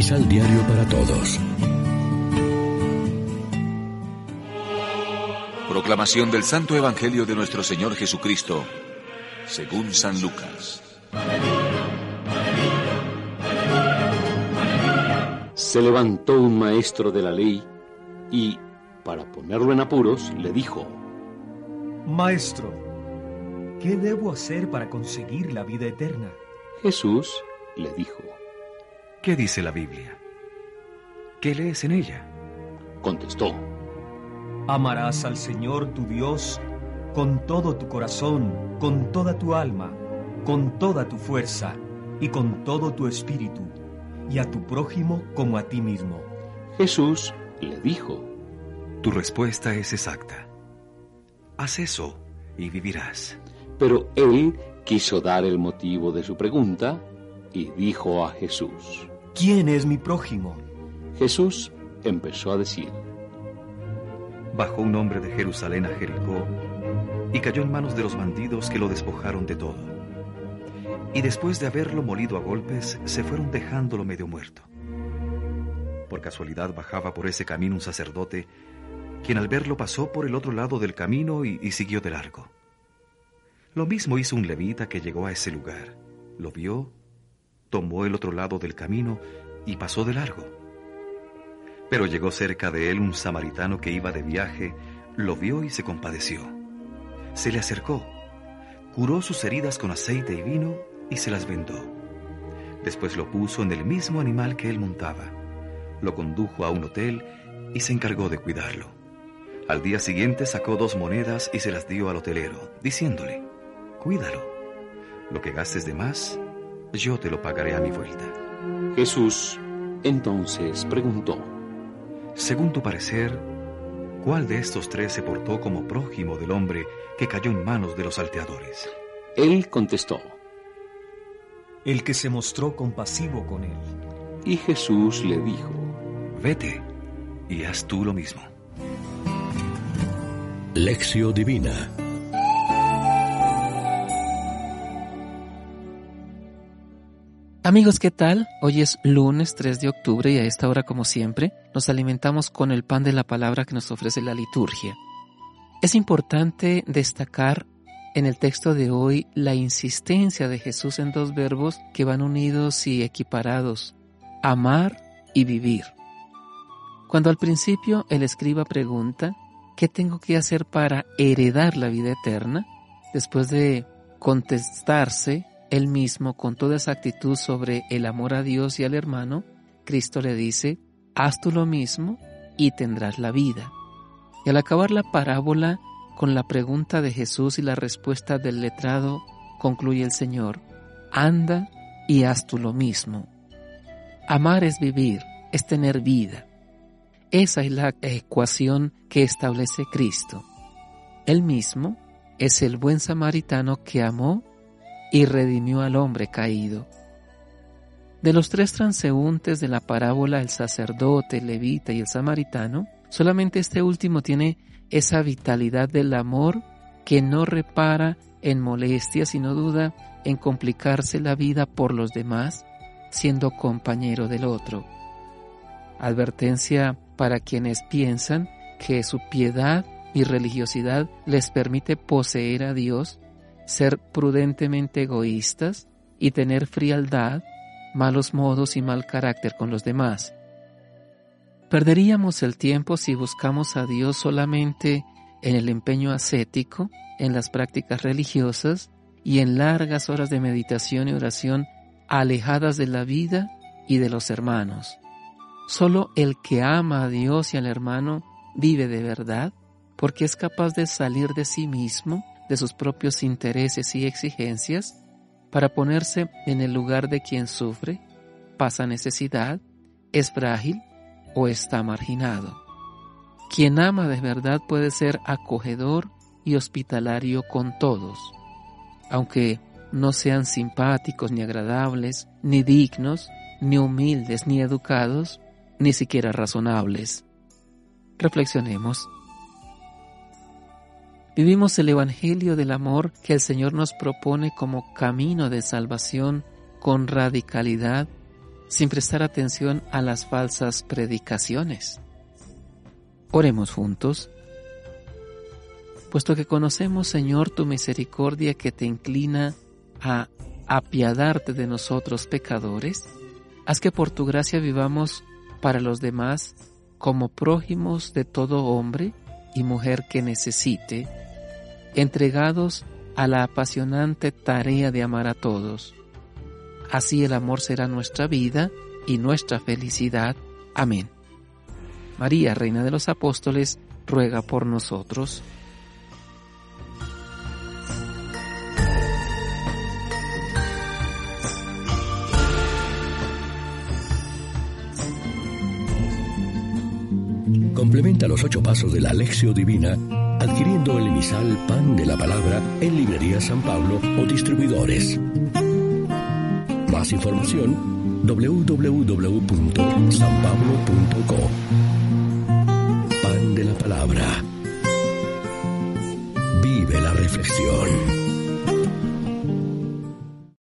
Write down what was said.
Misal Diario para Todos. Proclamación del Santo Evangelio de nuestro Señor Jesucristo, según San Lucas. Se levantó un maestro de la ley y, para ponerlo en apuros, le dijo: Maestro, ¿qué debo hacer para conseguir la vida eterna? Jesús le dijo: ¿Qué dice la Biblia? ¿Qué lees en ella? Contestó: Amarás al Señor tu Dios con todo tu corazón, con toda tu alma, con toda tu fuerza y con todo tu espíritu, y a tu prójimo como a ti mismo. Jesús le dijo: Tu respuesta es exacta. Haz eso y vivirás. Pero él quiso dar el motivo de su pregunta y dijo a Jesús: ¿Quién es mi prójimo? Jesús empezó a decir: Bajó un hombre de Jerusalén a Jericó y cayó en manos de los bandidos, que lo despojaron de todo. Y después de haberlo molido a golpes, se fueron dejándolo medio muerto. Por casualidad bajaba por ese camino un sacerdote, quien al verlo pasó por el otro lado del camino y siguió de largo. Lo mismo hizo un levita que llegó a ese lugar. Lo vio, tomó el otro lado del camino y pasó de largo. Pero llegó cerca de él un samaritano que iba de viaje, lo vio y se compadeció. Se le acercó, curó sus heridas con aceite y vino y se las vendó. Después lo puso en el mismo animal que él montaba, lo condujo a un hotel y se encargó de cuidarlo. Al día siguiente sacó 2 monedas y se las dio al hotelero, diciéndole: Cuídalo, lo que gastes de más, yo te lo pagaré a mi vuelta. Jesús entonces preguntó: Según tu parecer, ¿cuál de estos 3 se portó como prójimo del hombre que cayó en manos de los salteadores? Él contestó: El que se mostró compasivo con él. Y Jesús le dijo: Vete y haz tú lo mismo. Lección Divina. Amigos, ¿qué tal? Hoy es lunes 3 de octubre y a esta hora, como siempre, nos alimentamos con el pan de la palabra que nos ofrece la liturgia. Es importante destacar en el texto de hoy la insistencia de Jesús en 2 verbos que van unidos y equiparados: amar y vivir. Cuando al principio el escriba pregunta: ¿qué tengo que hacer para heredar la vida eterna? Después de contestarse él mismo con toda esa actitud sobre el amor a Dios y al hermano, Cristo le dice: haz tú lo mismo y tendrás la vida. Y al acabar la parábola con la pregunta de Jesús y la respuesta del letrado, concluye el Señor: anda y haz tú lo mismo. Amar es vivir, es tener vida. Esa es la ecuación que establece Cristo. Él mismo es el buen samaritano que amó y redimió al hombre caído. De los 3 transeúntes de la parábola, el sacerdote, el levita y el samaritano, solamente este último tiene esa vitalidad del amor que no repara en molestias, sino duda en complicarse la vida por los demás, siendo compañero del otro. Advertencia para quienes piensan que su piedad y religiosidad les permite poseer a Dios, ser prudentemente egoístas y tener frialdad, malos modos y mal carácter con los demás. Perderíamos el tiempo si buscamos a Dios solamente en el empeño ascético, en las prácticas religiosas y en largas horas de meditación y oración alejadas de la vida y de los hermanos. Solo el que ama a Dios y al hermano vive de verdad, porque es capaz de salir de sí mismo, de sus propios intereses y exigencias, para ponerse en el lugar de quien sufre, pasa necesidad, es frágil o está marginado. Quien ama de verdad puede ser acogedor y hospitalario con todos, aunque no sean simpáticos ni agradables, ni dignos, ni humildes, ni educados, ni siquiera razonables. Reflexionemos. Vivimos el Evangelio del amor que el Señor nos propone como camino de salvación con radicalidad, sin prestar atención a las falsas predicaciones. Oremos juntos. Puesto que conocemos, Señor, tu misericordia que te inclina a apiadarte de nosotros pecadores, haz que por tu gracia vivamos para los demás como prójimos de todo hombre y mujer que necesite, entregados a la apasionante tarea de amar a todos. Así el amor será nuestra vida y nuestra felicidad. Amén. María, Reina de los Apóstoles, ruega por nosotros. Complementa los 8 pasos de la Alexio Divina adquiriendo el emisal Pan de la Palabra en Librería San Pablo o distribuidores. Más información www.sanpablo.co. Pan de la Palabra. Vive la reflexión.